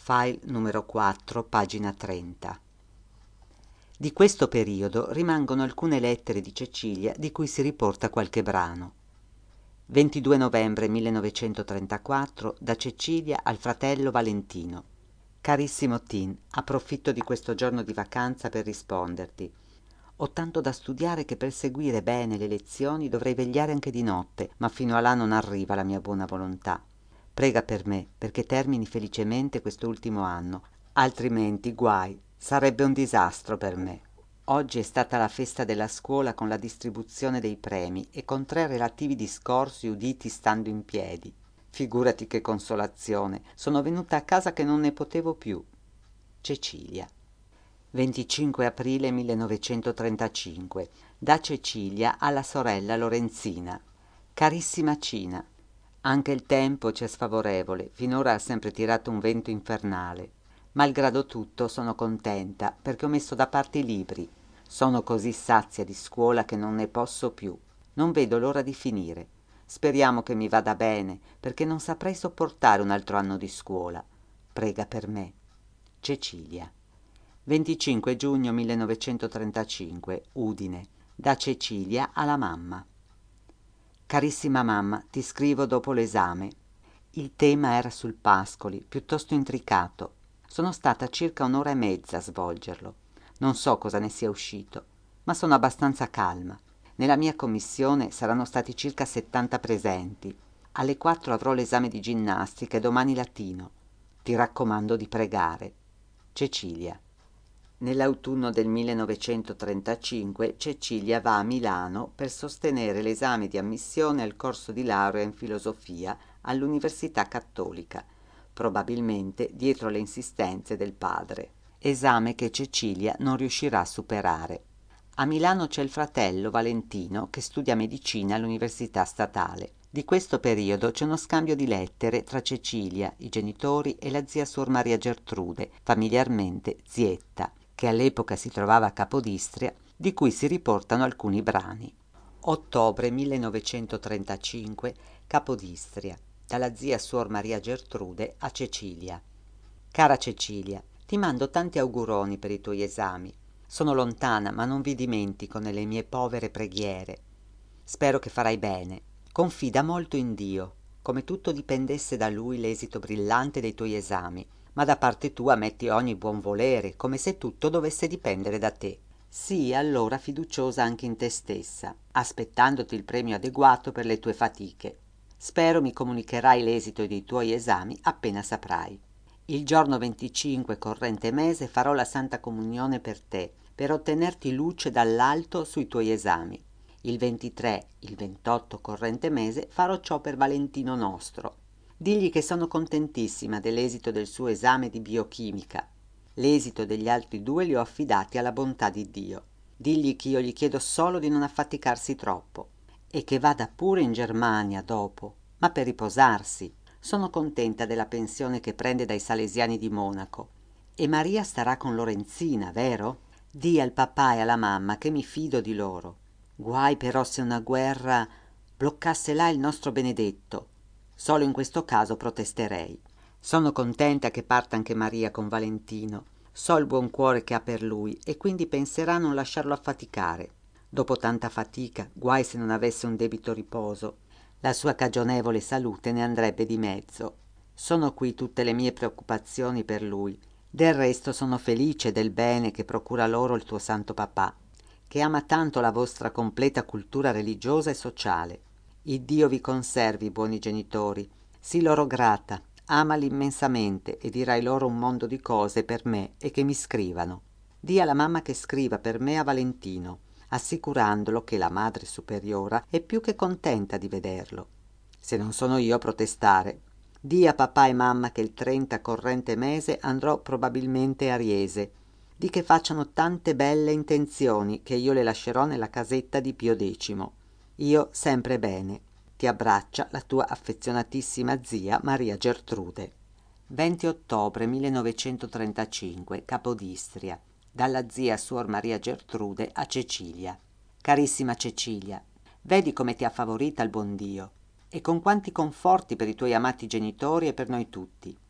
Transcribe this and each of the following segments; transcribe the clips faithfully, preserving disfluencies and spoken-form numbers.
File numero quattro, pagina trenta. Di questo periodo rimangono alcune lettere di Cecilia di cui si riporta qualche brano. ventidue novembre millenovecentotrentaquattro, da Cecilia al fratello Valentino. Carissimo Tin, approfitto di questo giorno di vacanza per risponderti. Ho tanto da studiare che per seguire bene le lezioni dovrei vegliare anche di notte, ma fino a là non arriva la mia buona volontà. Prega per me, perché termini felicemente quest'ultimo anno, altrimenti guai, sarebbe un disastro per me. Oggi è stata la festa della scuola con la distribuzione dei premi e con tre relativi discorsi uditi stando in piedi. Figurati che consolazione, sono venuta a casa che non ne potevo più. Cecilia. venticinque aprile millenovecentotrentacinque. Da Cecilia alla sorella Lorenzina. Carissima Cina, anche il tempo ci è sfavorevole, finora ha sempre tirato un vento infernale. Malgrado tutto sono contenta perché ho messo da parte i libri. Sono così sazia di scuola che non ne posso più. Non vedo l'ora di finire. Speriamo che mi vada bene, perché non saprei sopportare un altro anno di scuola. Prega per me. Cecilia. venticinque giugno millenovecentotrentacinque, Udine. Da Cecilia alla mamma. Carissima mamma, ti scrivo dopo l'esame. Il tema era sul Pascoli, piuttosto intricato. Sono stata circa un'ora e mezza a svolgerlo. Non so cosa ne sia uscito, ma sono abbastanza calma. Nella mia commissione saranno stati circa settanta presenti. Alle quattro avrò l'esame di ginnastica e domani latino. Ti raccomando di pregare. Cecilia. Nell'autunno del millenovecentotrentacinque Cecilia va a Milano per sostenere l'esame di ammissione al corso di laurea in filosofia all'Università Cattolica, probabilmente dietro le insistenze del padre. Esame che Cecilia non riuscirà a superare. A Milano c'è il fratello Valentino che studia medicina all'Università Statale. Di questo periodo c'è uno scambio di lettere tra Cecilia, i genitori e la zia Suor Maria Gertrude, familiarmente zietta, che all'epoca si trovava a Capodistria, di cui si riportano alcuni brani. Ottobre millenovecentotrentacinque, Capodistria, dalla zia Suor Maria Gertrude a Cecilia. Cara Cecilia, ti mando tanti auguroni per i tuoi esami. Sono lontana, ma non vi dimentico nelle mie povere preghiere. Spero che farai bene. Confida molto in Dio, come tutto dipendesse da Lui l'esito brillante dei tuoi esami, ma da parte tua metti ogni buon volere, come se tutto dovesse dipendere da te. Sii allora fiduciosa anche in te stessa, aspettandoti il premio adeguato per le tue fatiche. Spero mi comunicherai l'esito dei tuoi esami appena saprai. Il giorno venticinque corrente mese farò la Santa Comunione per te, per ottenerti luce dall'alto sui tuoi esami. Il ventitré, il ventotto corrente mese farò ciò per Valentino nostro. Digli che sono contentissima dell'esito del suo esame di biochimica. L'esito degli altri due li ho affidati alla bontà di Dio. Digli che io gli chiedo solo di non affaticarsi troppo e che vada pure in Germania dopo, ma per riposarsi. Sono contenta della pensione che prende dai Salesiani di Monaco. E Maria starà con Lorenzina, vero? Dì al papà e alla mamma che mi fido di loro. Guai però se una guerra bloccasse là il nostro Benedetto. Solo in questo caso protesterei. Sono contenta che parta anche Maria con Valentino. So il buon cuore che ha per lui e quindi penserà a non lasciarlo affaticare. Dopo tanta fatica, guai se non avesse un debito riposo. La sua cagionevole salute ne andrebbe di mezzo. Sono qui tutte le mie preoccupazioni per lui. Del resto sono felice del bene che procura loro il tuo santo papà, che ama tanto la vostra completa cultura religiosa e sociale. Iddio vi conservi, buoni genitori. Sii loro grata, amali immensamente e dirai loro un mondo di cose per me e che mi scrivano. Dì alla mamma che scriva per me a Valentino, assicurandolo che la madre superiora è più che contenta di vederlo. Se non sono io a protestare. Dì a papà e mamma che il trenta corrente mese andrò probabilmente a Riese. Dì che facciano tante belle intenzioni che io le lascerò nella casetta di Pio Decimo. Io sempre bene. Ti abbraccia la tua affezionatissima zia Maria Gertrude. venti ottobre millenovecentotrentacinque, Capodistria. Dalla zia Suor Maria Gertrude a Cecilia. Carissima Cecilia, vedi come ti ha favorita il buon Dio e con quanti conforti per i tuoi amati genitori e per noi tutti.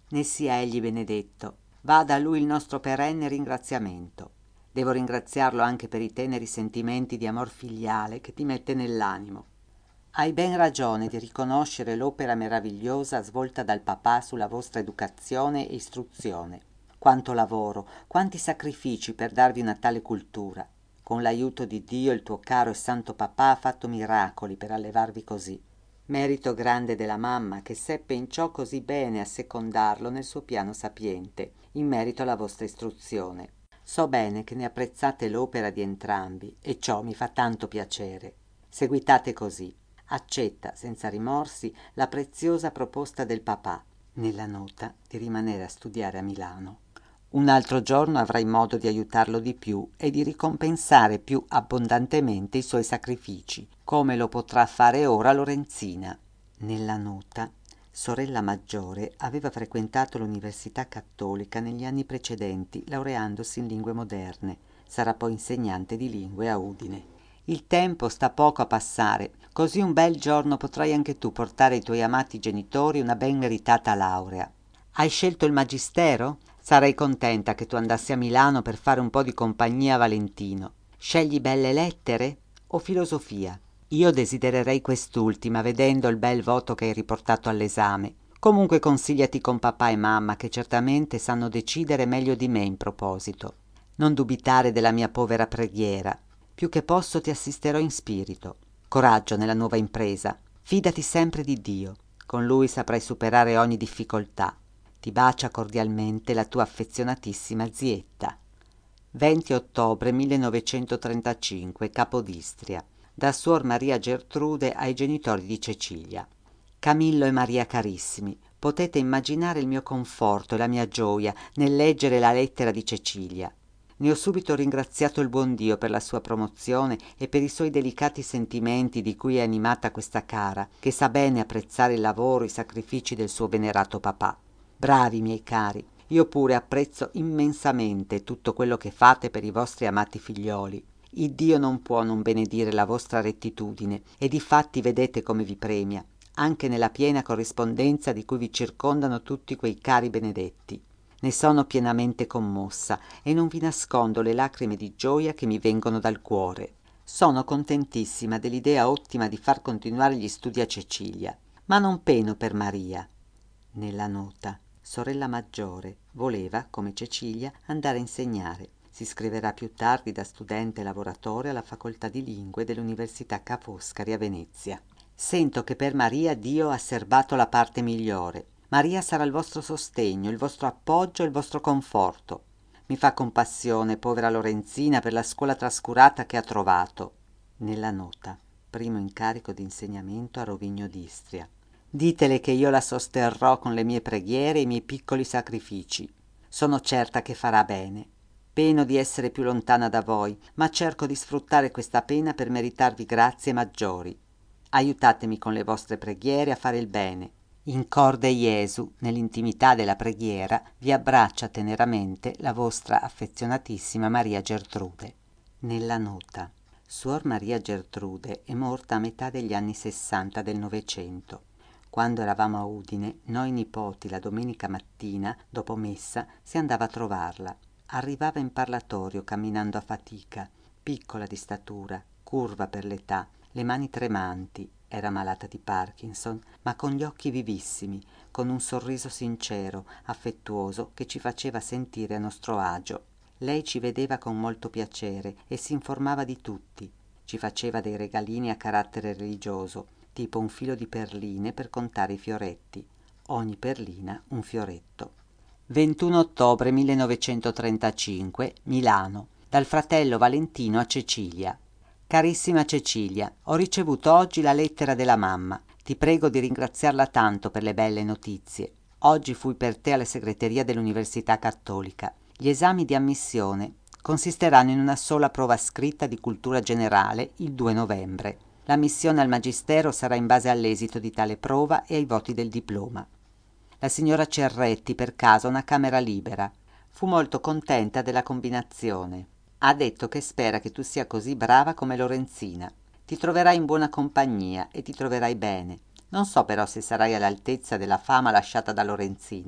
Ne sia egli benedetto. Vada a lui il nostro perenne ringraziamento. Devo ringraziarlo anche per i teneri sentimenti di amor filiale che ti mette nell'animo. Hai ben ragione di riconoscere l'opera meravigliosa svolta dal papà sulla vostra educazione e istruzione. Quanto lavoro, quanti sacrifici per darvi una tale cultura. Con l'aiuto di Dio il tuo caro e santo papà ha fatto miracoli per allevarvi così. Merito grande della mamma che seppe in ciò così bene assecondarlo nel suo piano sapiente, in merito alla vostra istruzione. So bene che ne apprezzate l'opera di entrambi e ciò mi fa tanto piacere. Seguitate così. Accetta senza rimorsi la preziosa proposta del papà, nella nota di rimanere a studiare a Milano. Un altro giorno avrai modo di aiutarlo di più e di ricompensare più abbondantemente i suoi sacrifici, come lo potrà fare ora Lorenzina. Nella nota, sorella maggiore aveva frequentato l'Università Cattolica negli anni precedenti, laureandosi in lingue moderne. Sarà poi insegnante di lingue a Udine. Il tempo sta poco a passare, così un bel giorno potrai anche tu portare ai tuoi amati genitori una ben meritata laurea. Hai scelto il magistero? Sarei contenta che tu andassi a Milano per fare un po' di compagnia a Valentino. Scegli belle lettere o filosofia? Io desidererei quest'ultima, vedendo il bel voto che hai riportato all'esame. Comunque consigliati con papà e mamma, che certamente sanno decidere meglio di me in proposito. Non dubitare della mia povera preghiera. Più che posso ti assisterò in spirito. Coraggio nella nuova impresa. Fidati sempre di Dio. Con Lui saprai superare ogni difficoltà. Ti bacia cordialmente la tua affezionatissima zietta. venti ottobre millenovecentotrentacinque, Capodistria. Da Suor Maria Gertrude ai genitori di Cecilia. Camillo e Maria carissimi, potete immaginare il mio conforto e la mia gioia nel leggere la lettera di Cecilia. Ne ho subito ringraziato il buon Dio per la sua promozione e per i suoi delicati sentimenti di cui è animata questa cara, che sa bene apprezzare il lavoro e i sacrifici del suo venerato papà. Bravi miei cari, io pure apprezzo immensamente tutto quello che fate per i vostri amati figlioli. Il Dio non può non benedire la vostra rettitudine e difatti vedete come vi premia, anche nella piena corrispondenza di cui vi circondano tutti quei cari benedetti. Ne sono pienamente commossa e non vi nascondo le lacrime di gioia che mi vengono dal cuore. Sono contentissima dell'idea ottima di far continuare gli studi a Cecilia, ma non peno per Maria. Nella nota, sorella maggiore, voleva, come Cecilia, andare a insegnare. Si iscriverà più tardi da studente lavoratore alla facoltà di lingue dell'Università Ca' Foscari a Venezia. Sento che per Maria Dio ha serbato la parte migliore. Maria sarà il vostro sostegno, il vostro appoggio e il vostro conforto. Mi fa compassione, povera Lorenzina, per la scuola trascurata che ha trovato. Nella nota, primo incarico di insegnamento a Rovigno d'Istria. Ditele che io la sosterrò con le mie preghiere e i miei piccoli sacrifici. Sono certa che farà bene. Peno di essere più lontana da voi, ma cerco di sfruttare questa pena per meritarvi grazie maggiori. Aiutatemi con le vostre preghiere a fare il bene. In corde Jesu, nell'intimità della preghiera, vi abbraccia teneramente la vostra affezionatissima Maria Gertrude. Nella nota, Suor Maria Gertrude è morta a metà degli anni sessanta del Novecento. Quando eravamo a Udine, noi nipoti la domenica mattina, dopo messa, si andava a trovarla. Arrivava in parlatorio camminando a fatica, piccola di statura, curva per l'età, le mani tremanti. Era malata di Parkinson, ma con gli occhi vivissimi, con un sorriso sincero, affettuoso, che ci faceva sentire a nostro agio. Lei ci vedeva con molto piacere e si informava di tutti. Ci faceva dei regalini a carattere religioso, tipo un filo di perline per contare i fioretti. Ogni perlina un fioretto. ventuno ottobre millenovecentotrentacinque, Milano. Dal fratello Valentino a Cecilia. Carissima Cecilia, ho ricevuto oggi la lettera della mamma. Ti prego di ringraziarla tanto per le belle notizie. Oggi fui per te alla segreteria dell'Università Cattolica. Gli esami di ammissione consisteranno in una sola prova scritta di cultura generale il due novembre. L'ammissione al magistero sarà in base all'esito di tale prova e ai voti del diploma. La signora Cerretti per caso ha una camera libera. Fu molto contenta della combinazione. Ha detto che spera che tu sia così brava come Lorenzina. Ti troverai in buona compagnia e ti troverai bene. Non so però se sarai all'altezza della fama lasciata da Lorenzina.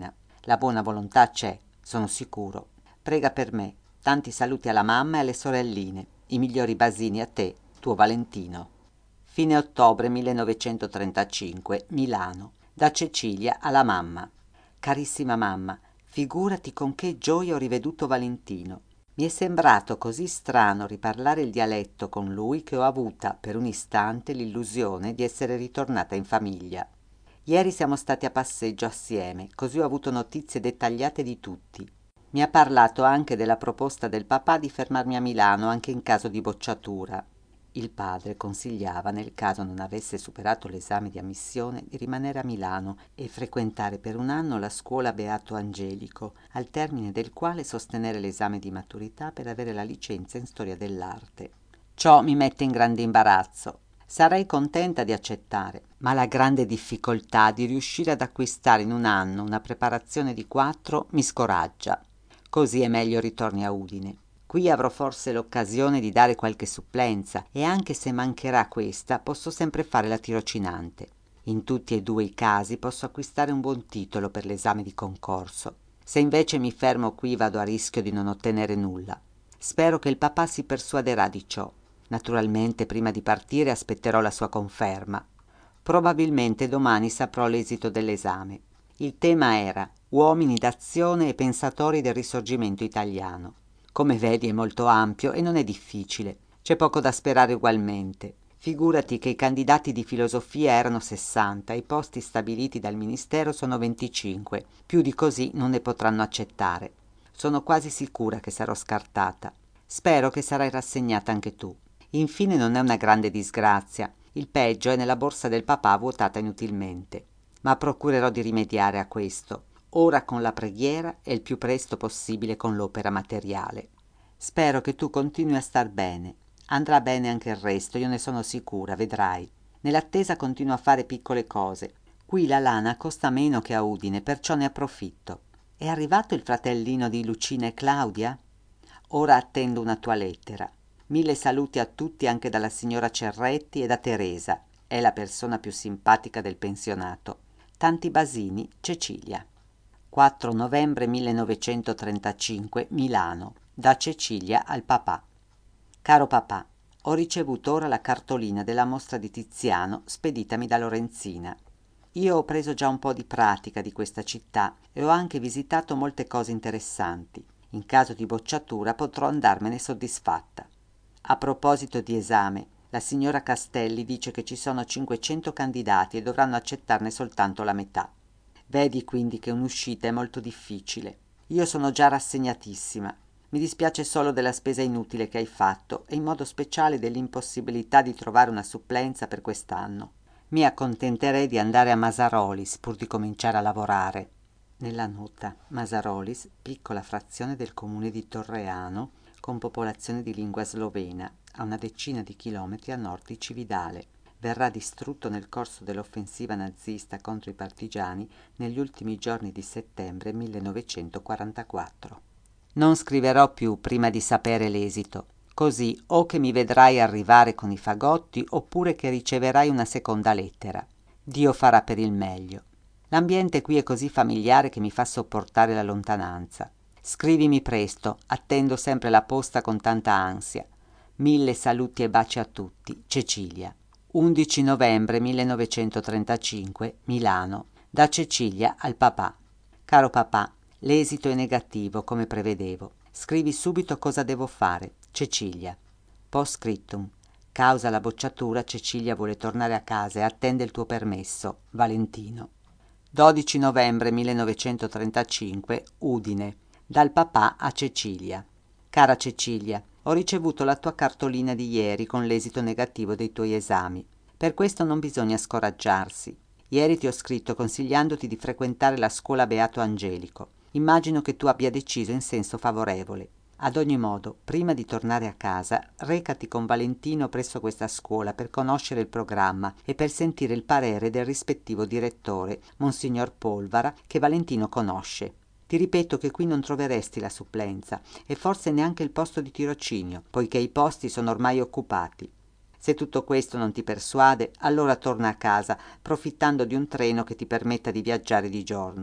La buona volontà c'è, sono sicuro. Prega per me. Tanti saluti alla mamma e alle sorelline. I migliori basini a te, tuo Valentino. Fine ottobre millenovecentotrentacinque, Milano. Da Cecilia alla mamma. Carissima mamma, figurati con che gioia ho riveduto Valentino. Mi è sembrato così strano riparlare il dialetto con lui che ho avuta per un istante l'illusione di essere ritornata in famiglia. Ieri siamo stati a passeggio assieme, così ho avuto notizie dettagliate di tutti. Mi ha parlato anche della proposta del papà di fermarmi a Milano anche in caso di bocciatura. Il padre consigliava, nel caso non avesse superato l'esame di ammissione, di rimanere a Milano e frequentare per un anno la scuola Beato Angelico, al termine del quale sostenere l'esame di maturità per avere la licenza in storia dell'arte. Ciò mi mette in grande imbarazzo. Sarei contenta di accettare, ma la grande difficoltà di riuscire ad acquistare in un anno una preparazione di quattro mi scoraggia. Così è meglio ritorni a Udine. Qui avrò forse l'occasione di dare qualche supplenza e anche se mancherà questa posso sempre fare la tirocinante. In tutti e due i casi posso acquistare un buon titolo per l'esame di concorso. Se invece mi fermo qui vado a rischio di non ottenere nulla. Spero che il papà si persuaderà di ciò. Naturalmente prima di partire aspetterò la sua conferma. Probabilmente domani saprò l'esito dell'esame. Il tema era uomini d'azione e pensatori del risorgimento italiano. Come vedi è molto ampio e non è difficile. C'è poco da sperare ugualmente. Figurati che i candidati di filosofia erano sessanta e i posti stabiliti dal ministero sono venticinque. Più di così non ne potranno accettare. Sono quasi sicura che sarò scartata. Spero che sarai rassegnata anche tu. Infine non è una grande disgrazia. Il peggio è nella borsa del papà vuotata inutilmente. Ma procurerò di rimediare a questo. Ora con la preghiera e il più presto possibile con l'opera materiale. Spero che tu continui a star bene. Andrà bene anche il resto, io ne sono sicura, vedrai. Nell'attesa continuo a fare piccole cose. Qui la lana costa meno che a Udine, perciò ne approfitto. È arrivato il fratellino di Lucina e Claudia? Ora attendo una tua lettera. Mille saluti a tutti anche dalla signora Cerretti e da Teresa. È la persona più simpatica del pensionato. Tanti basini, Cecilia. quattro novembre millenovecentotrentacinque, Milano. Da Cecilia al papà. Caro papà, ho ricevuto ora la cartolina della mostra di Tiziano speditami da Lorenzina. Io ho preso già un po' di pratica di questa città e ho anche visitato molte cose interessanti. In caso di bocciatura potrò andarmene soddisfatta. A proposito di esame, la signora Castelli dice che ci sono cinquecento candidati e dovranno accettarne soltanto la metà. Vedi quindi che un'uscita è molto difficile. Io sono già rassegnatissima. Mi dispiace solo della spesa inutile che hai fatto e in modo speciale dell'impossibilità di trovare una supplenza per quest'anno. Mi accontenterei di andare a Masarolis pur di cominciare a lavorare. Nella nota, Masarolis, piccola frazione del comune di Torreano, con popolazione di lingua slovena, a una decina di chilometri a nord di Cividale. Verrà distrutto nel corso dell'offensiva nazista contro i partigiani negli ultimi giorni di settembre millenovecentoquarantaquattro. Non scriverò più prima di sapere l'esito, così o che mi vedrai arrivare con i fagotti oppure che riceverai una seconda lettera. Dio farà per il meglio. L'ambiente qui è così familiare che mi fa sopportare la lontananza. Scrivimi presto, attendo sempre la posta con tanta ansia. Mille saluti e baci a tutti, Cecilia. undici novembre millenovecentotrentacinque, Milano. Da Cecilia al papà. Caro papà, l'esito è negativo, come prevedevo. Scrivi subito cosa devo fare. Cecilia. Post scriptum. Causa la bocciatura, Cecilia vuole tornare a casa e attende il tuo permesso. Valentino. dodici novembre millenovecentotrentacinque, Udine. Dal papà a Cecilia. Cara Cecilia, ho ricevuto la tua cartolina di ieri con l'esito negativo dei tuoi esami. Per questo non bisogna scoraggiarsi. Ieri ti ho scritto consigliandoti di frequentare la scuola Beato Angelico. Immagino che tu abbia deciso in senso favorevole. Ad ogni modo, prima di tornare a casa, recati con Valentino presso questa scuola per conoscere il programma e per sentire il parere del rispettivo direttore, Monsignor Polvara, che Valentino conosce. Ti ripeto che qui non troveresti la supplenza e forse neanche il posto di tirocinio, poiché i posti sono ormai occupati. Se tutto questo non ti persuade, allora torna a casa, profittando di un treno che ti permetta di viaggiare di giorno.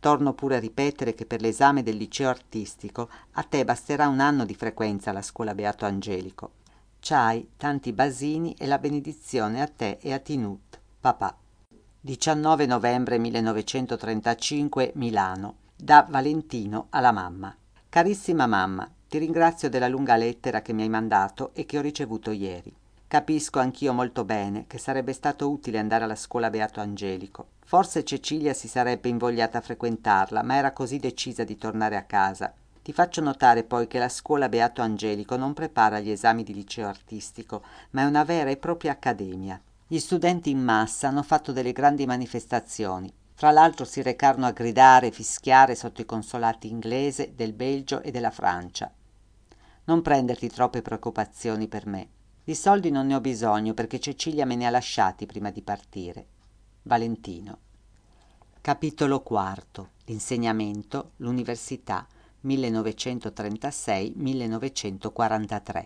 Torno pure a ripetere che per l'esame del liceo artistico a te basterà un anno di frequenza alla scuola Beato Angelico. C'hai tanti basini e la benedizione a te e a Tinut, papà. diciannove novembre millenovecentotrentacinque, Milano. Da Valentino alla mamma. Carissima mamma, ti ringrazio della lunga lettera che mi hai mandato e che ho ricevuto ieri. Capisco anch'io molto bene che sarebbe stato utile andare alla scuola Beato Angelico. Forse Cecilia si sarebbe invogliata a frequentarla, ma era così decisa di tornare a casa. Ti faccio notare poi che la scuola Beato Angelico non prepara gli esami di liceo artistico, ma è una vera e propria accademia. Gli studenti in massa hanno fatto delle grandi manifestazioni. Fra l'altro si recarono a gridare e fischiare sotto i consolati inglese, del Belgio e della Francia. Non prenderti troppe preoccupazioni per me. Di soldi non ne ho bisogno perché Cecilia me ne ha lasciati prima di partire. Valentino. Capitolo quarto. L'insegnamento, l'università, millenovecentotrentasei millenovecentoquarantatré.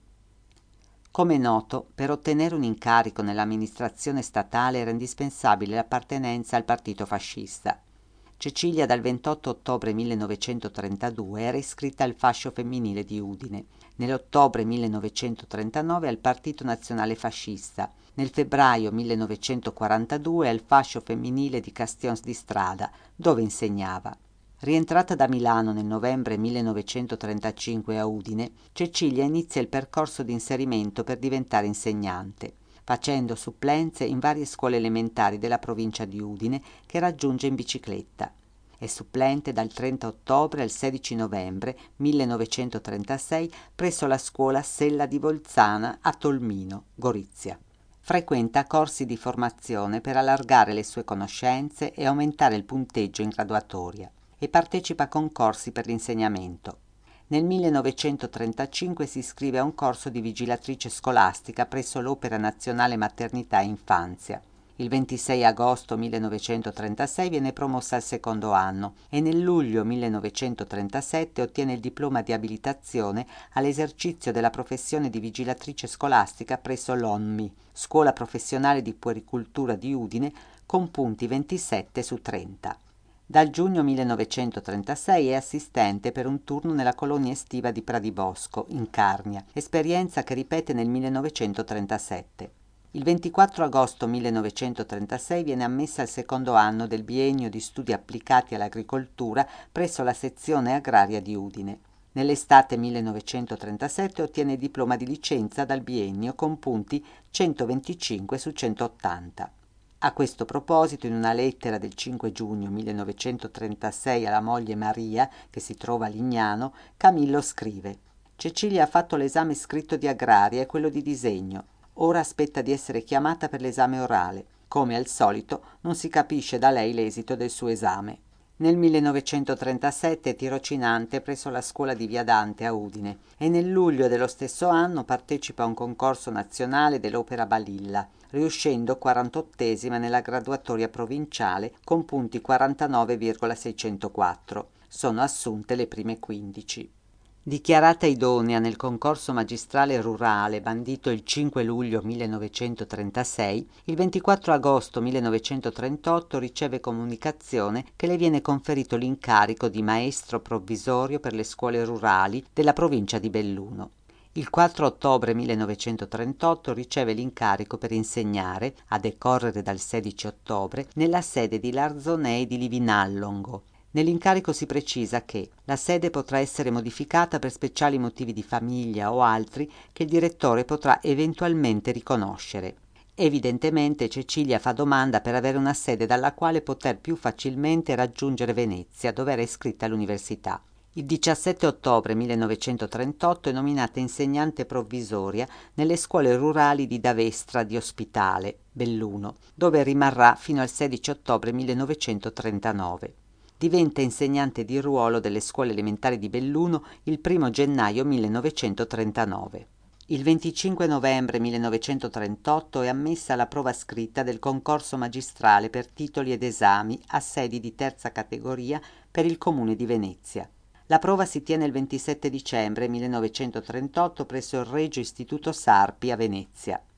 Come è noto, per ottenere un incarico nell'amministrazione statale era indispensabile l'appartenenza al partito fascista. Cecilia dal ventotto ottobre millenovecentotrentadue era iscritta al fascio femminile di Udine, nell'ottobre millenovecentotrentanove al Partito Nazionale Fascista, nel febbraio millenovecentoquarantadue al fascio femminile di Castions di Strada, dove insegnava. Rientrata da Milano nel novembre millenovecentotrentacinque a Udine, Cecilia inizia il percorso di inserimento per diventare insegnante, facendo supplenze in varie scuole elementari della provincia di Udine che raggiunge in bicicletta. È supplente dal trenta ottobre al sedici novembre millenovecentotrentasei presso la scuola Sella di Volzana a Tolmino, Gorizia. Frequenta corsi di formazione per allargare le sue conoscenze e aumentare il punteggio in graduatoria e partecipa a concorsi per l'insegnamento. Nel millenovecentotrentacinque si iscrive a un corso di vigilatrice scolastica presso l'Opera Nazionale Maternità e Infanzia. Il ventisei agosto millenovecentotrentasei viene promossa al secondo anno e nel luglio millenovecentotrentasette ottiene il diploma di abilitazione all'esercizio della professione di vigilatrice scolastica presso l'O N M I, Scuola Professionale di Puericultura di Udine, con punti ventisette su trenta. Dal giugno millenovecentotrentasei è assistente per un turno nella colonia estiva di Pradibosco, in Carnia, esperienza che ripete nel millenovecentotrentasette. Il ventiquattro agosto millenovecentotrentasei viene ammessa al secondo anno del biennio di studi applicati all'agricoltura presso la sezione agraria di Udine. Nell'estate millenovecentotrentasette ottiene il diploma di licenza dal biennio con punti centoventicinque su centottanta. A questo proposito, in una lettera del cinque giugno millenovecentotrentasei alla moglie Maria, che si trova a Lignano, Camillo scrive: Cecilia ha fatto l'esame scritto di agraria e quello di disegno. Ora aspetta di essere chiamata per l'esame orale. Come al solito, non si capisce da lei l'esito del suo esame. Nel millenovecentotrentasette è tirocinante presso la scuola di Via Dante a Udine e nel luglio dello stesso anno partecipa a un concorso nazionale dell'Opera Balilla, riuscendo quarantottesima nella graduatoria provinciale con punti quarantanove virgola seicentoquattro. Sono assunte le prime quindici. Dichiarata idonea nel concorso magistrale rurale bandito il cinque luglio millenovecentotrentasei, il ventiquattro agosto millenovecentotrentotto riceve comunicazione che le viene conferito l'incarico di maestro provvisorio per le scuole rurali della provincia di Belluno. Il quattro ottobre millenovecentotrentotto riceve l'incarico per insegnare, a decorrere dal sedici ottobre, nella sede di Larzonei di Livinallongo. Nell'incarico si precisa che la sede potrà essere modificata per speciali motivi di famiglia o altri che il direttore potrà eventualmente riconoscere. Evidentemente Cecilia fa domanda per avere una sede dalla quale poter più facilmente raggiungere Venezia, dove era iscritta all'università. Il diciassette ottobre millenovecentotrentotto è nominata insegnante provvisoria nelle scuole rurali di Davestra di Ospitale, Belluno, dove rimarrà fino al sedici ottobre millenovecentotrentanove. Diventa insegnante di ruolo delle scuole elementari di Belluno il primo gennaio millenovecentotrentanove. Il venticinque novembre millenovecentotrentotto è ammessa alla prova scritta del concorso magistrale per titoli ed esami a sedi di terza categoria per il Comune di Venezia. La prova si tiene il ventisette dicembre millenovecentotrentotto presso il Regio Istituto Sarpi a Venezia.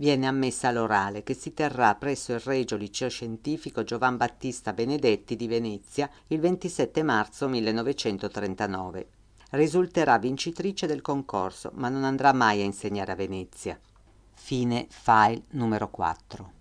Viene ammessa all'orale che si terrà presso il Regio Liceo Scientifico Giovan Battista Benedetti di Venezia il ventisette marzo millenovecentotrentanove. Risulterà vincitrice del concorso, ma non andrà mai a insegnare a Venezia. Fine file numero quattro.